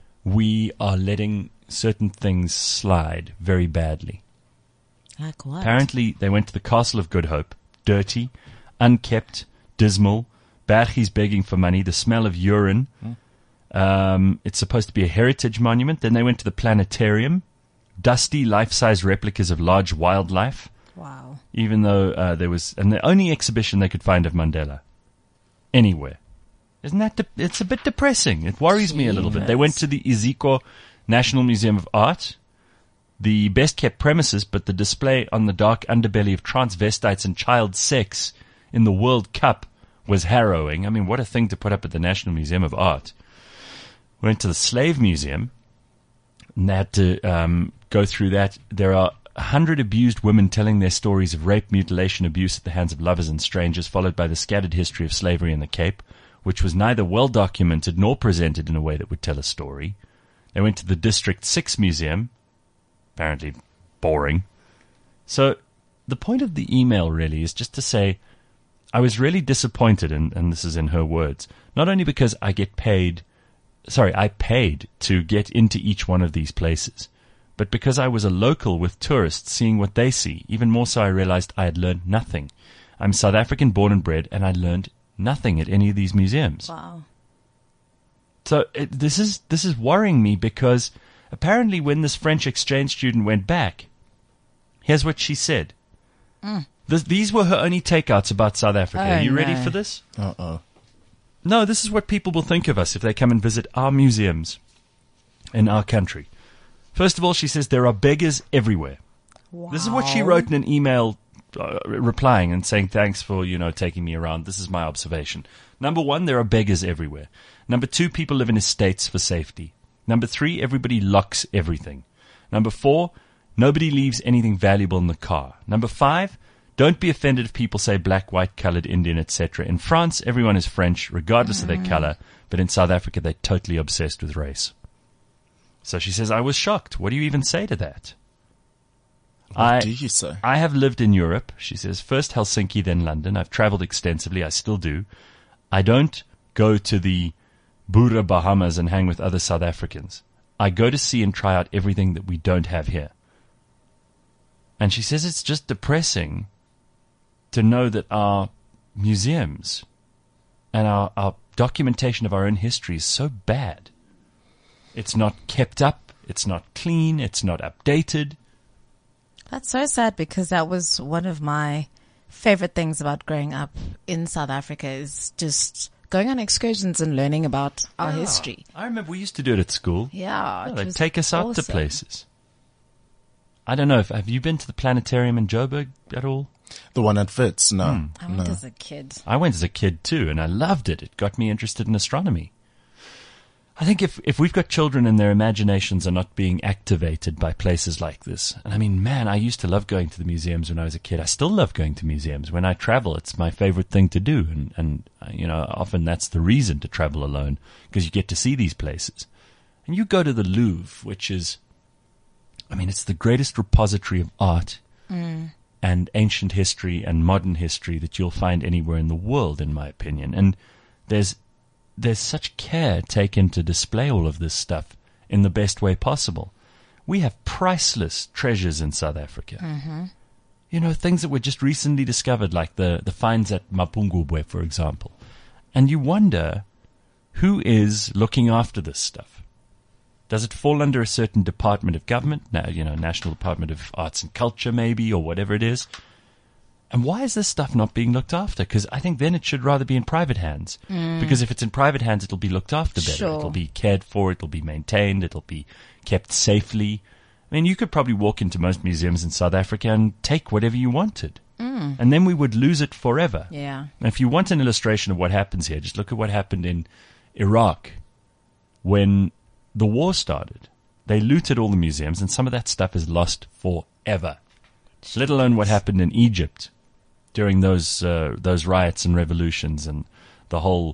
we are letting certain things slide very badly. Like what? Apparently, they went to the Castle of Good Hope. Dirty, unkept, dismal. Bergies begging for money. The smell of urine. Mm. Um, it's supposed to be a heritage monument. Then they went to the planetarium. Dusty, life-size replicas of large wildlife. Wow. Even though uh, there was... And the only exhibition they could find of Mandela. Anywhere. Isn't that... De- it's a bit depressing. It worries me a little bit. They went to the Iziko National Museum of Art. The best-kept premises, but the display on the dark underbelly of transvestites and child sex in the World Cup was harrowing. I mean, what a thing to put up at the National Museum of Art. Went to the Slave Museum, and they had to um, go through that. There are a hundred abused women telling their stories of rape, mutilation, abuse at the hands of lovers and strangers, followed by the scattered history of slavery in the Cape, which was neither well-documented nor presented in a way that would tell a story. They went to the District six Museum, apparently boring. So the point of the email really is just to say I was really disappointed, and, and this is in her words, not only because I get paid, sorry, I paid to get into each one of these places, but because I was a local with tourists seeing what they see. Even more so, I realized I had learned nothing. I'm South African born and bred, and I learned nothing at any of these museums. Wow. So it, this is this is worrying me because apparently when this French exchange student went back, here's what she said. Mm. This, these were her only takeouts about South Africa. Oh, Are you ready no. for this? Uh-oh. No, this is what people will think of us if they come and visit our museums in our country. First of all, she says there are beggars everywhere. Wow. This is what she wrote in an email uh, replying and saying, thanks for, you know, taking me around. This is my observation. Number one, there are beggars everywhere. Number two, people live in estates for safety. Number three, everybody locks everything. Number four, nobody leaves anything valuable in the car. Number five, don't be offended if people say black, white, colored, Indian, et cetera. In France, everyone is French, regardless mm. of their color. But in South Africa, they're totally obsessed with race. So she says, I was shocked. What do you even say to that? What I, do you say? I have lived in Europe, she says, first Helsinki, then London. I've traveled extensively. I still do. I don't go to the Bura Bahamas and hang with other South Africans. I go to see and try out everything that we don't have here. And she says it's just depressing to know that our museums and our, our documentation of our own history is so bad. It's not kept up. It's not clean. It's not updated. That's so sad because that was one of my favorite things about growing up in South Africa is just going on excursions and learning about our Yeah. history. I remember we used to do it at school. Yeah. Yeah, it they'd was take us out to awesome. places. I don't know. If, have you been to the planetarium in Joburg at all? The one at Wits? No. Hmm. I went no. as a kid. I went as a kid too, and I loved it. It got me interested in astronomy. I think if, if we've got children and their imaginations are not being activated by places like this, and I mean, man, I used to love going to the museums when I was a kid. I still love going to museums. When I travel, it's my favorite thing to do. And, and uh, you know, often that's the reason to travel alone, because you get to see these places. And you go to the Louvre, which is, I mean, it's the greatest repository of art mm. and ancient history and modern history that you'll find anywhere in the world, in my opinion. And there's There's such care taken to display all of this stuff in the best way possible. We have priceless treasures in South Africa. Mm-hmm. You know, things that were just recently discovered, like the, the finds at Mapungubwe, for example. And you wonder, who is looking after this stuff? Does it fall under a certain department of government? Now, you know, National Department of Arts and Culture, maybe, or whatever it is. And why is this stuff not being looked after? Because I think then it should rather be in private hands. Mm. Because if it's in private hands, it'll be looked after better. Sure. It'll be cared for. It'll be maintained. It'll be kept safely. I mean, you could probably walk into most museums in South Africa and take whatever you wanted. Mm. And then we would lose it forever. Yeah. And if you want an illustration of what happens here, just look at what happened in Iraq when the war started. They looted all the museums, and some of that stuff is lost forever. Let alone what happened in Egypt during those uh, those riots and revolutions and the whole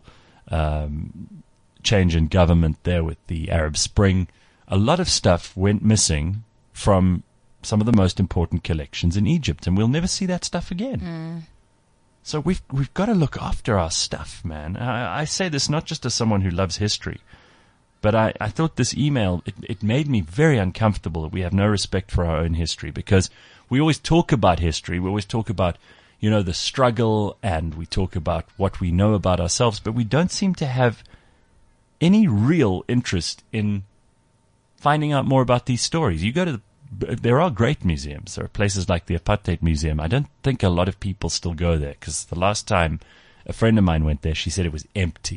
um, change in government there with the Arab Spring. A lot of stuff went missing from some of the most important collections in Egypt, and we'll never see that stuff again. Mm. So we've we've got to look after our stuff, man. I, I say this not just as someone who loves history, but I, I thought this email, it, it made me very uncomfortable that we have no respect for our own history, because we always talk about history. We always talk about, you know, the struggle, and we talk about what we know about ourselves, but we don't seem to have any real interest in finding out more about these stories. You go to the, there are great museums. There are places like the Apartheid Museum. I don't think a lot of people still go there, because the last time a friend of mine went there, she said it was empty.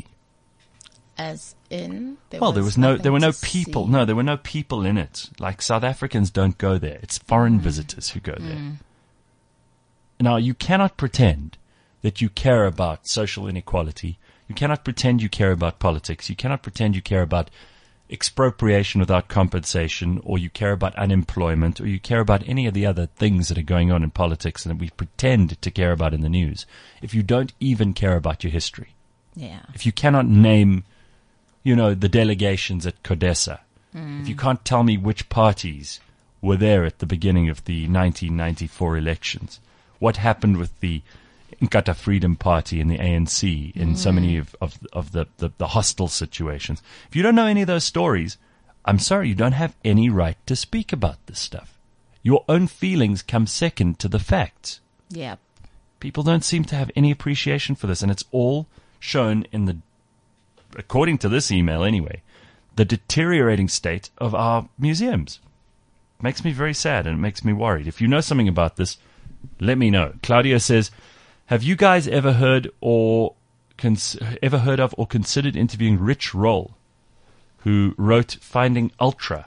As in, there well, was there was no, there were no to people. see. No, there were no people in it. Like, South Africans don't go there. It's foreign Mm. visitors who go there. Now, you cannot pretend that you care about social inequality. You cannot pretend you care about politics. You cannot pretend you care about expropriation without compensation, or you care about unemployment, or you care about any of the other things that are going on in politics and that we pretend to care about in the news, if you don't even care about your history. Yeah. If you cannot name, you know, the delegations at CODESA, mm. if you can't tell me which parties were there at the beginning of the nineteen ninety-four elections, what happened with the Inkatha Freedom Party and the A N C in mm. so many of, of, of the, the, the hostile situations. If you don't know any of those stories, I'm sorry, you don't have any right to speak about this stuff. Your own feelings come second to the facts. Yep. People don't seem to have any appreciation for this, and it's all shown in the, according to this email anyway, the deteriorating state of our museums. It makes me very sad, and it makes me worried. If you know something about this, let me know. Claudia says, have you guys ever heard or cons- ever heard of or considered interviewing Rich Roll, who wrote Finding Ultra?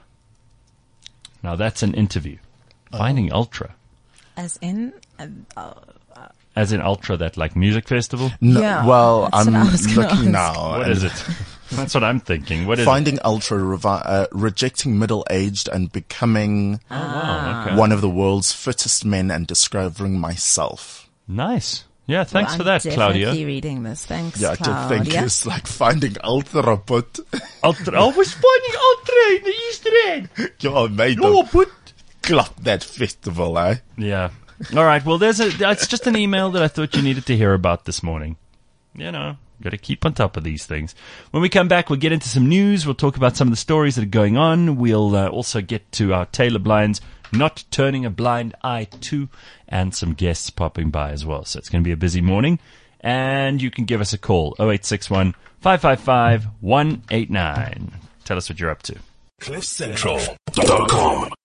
Now that's an interview. Oh. Finding Ultra. As in, uh, uh, As in Ultra, that like music festival? No, Yeah, well, that's I'm what I was gonna looking ask. now. What and is it? That's what I'm thinking. What is Finding it? Ultra, revi- uh, rejecting middle-aged and becoming Oh, wow, okay. one of the world's fittest men and discovering myself. Nice. Yeah, thanks well, for that, I'm Claudia. definitely reading this. Thanks, Yeah, I Claudia. don't think it's like Finding Ultra, but Ultra. I was finding Ultra in the East End. you're made No, of but clock that festival, eh? yeah. All right. Well, there's a. It's just an email that I thought you needed to hear about this morning. You know, got to keep on top of these things. When we come back, we'll get into some news. We'll talk about some of the stories that are going on. We'll uh, also get to our Taylor Blinds not turning a blind eye to, and some guests popping by as well. So it's going to be a busy morning. And you can give us a call, oh eight six one, five five five, one eight nine. Tell us what you're up to. cliff central dot com